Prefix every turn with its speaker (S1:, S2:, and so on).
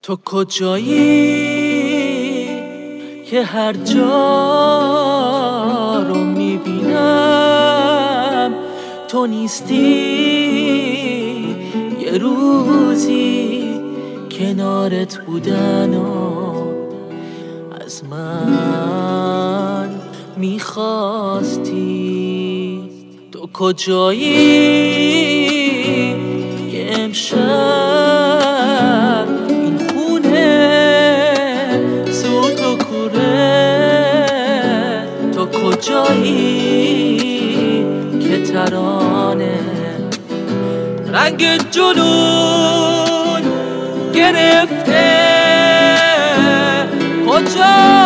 S1: تو کجایی که هر جا رو میبینم تو نیستی؟ یه روزی کنارت بودن و از من میخواستی. تو کجایی که امشب این خونه سوت و کوره؟ تو کجایی که ترانه رنگ جنون گرفته؟ کجا